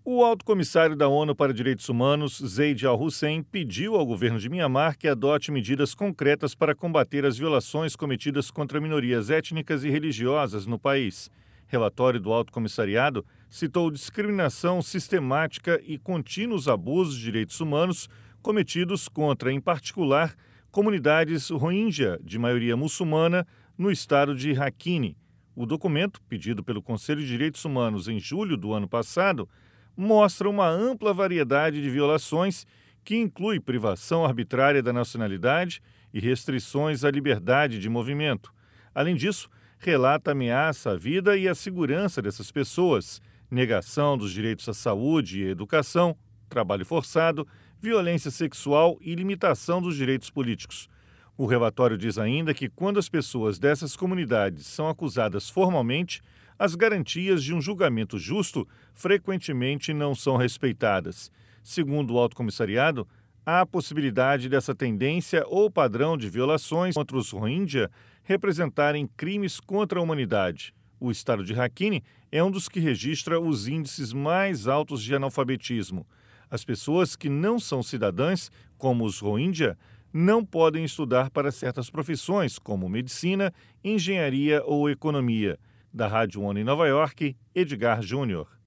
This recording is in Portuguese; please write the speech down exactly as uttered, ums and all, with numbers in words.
O alto comissário da ONU para Direitos Humanos, Zeid Al-Hussein, pediu ao governo de Mianmar que adote medidas concretas para combater as violações cometidas contra minorias étnicas e religiosas no país. Relatório do Alto Comissariado citou discriminação sistemática e contínuos abusos de direitos humanos cometidos contra, em particular, comunidades Rohingya, de maioria muçulmana, no estado de Rakhine. O documento, pedido pelo Conselho de Direitos Humanos em julho do ano passado, mostra uma ampla variedade de violações que inclui privação arbitrária da nacionalidade e restrições à liberdade de movimento. Além disso, relata ameaça à vida e à segurança dessas pessoas, negação dos direitos à saúde e educação, trabalho forçado, violência sexual e limitação dos direitos políticos. O relatório diz ainda que quando as pessoas dessas comunidades são acusadas formalmente, as garantias de um julgamento justo frequentemente não são respeitadas. Segundo o Alto Comissariado, há a possibilidade dessa tendência ou padrão de violações contra os Rohingya representarem crimes contra a humanidade. O estado de Rakhine é um dos que registra os índices mais altos de analfabetismo. As pessoas que não são cidadãs, como os Rohingya, não podem estudar para certas profissões, como medicina, engenharia ou economia. Da Rádio ONU em Nova York, Edgar Júnior.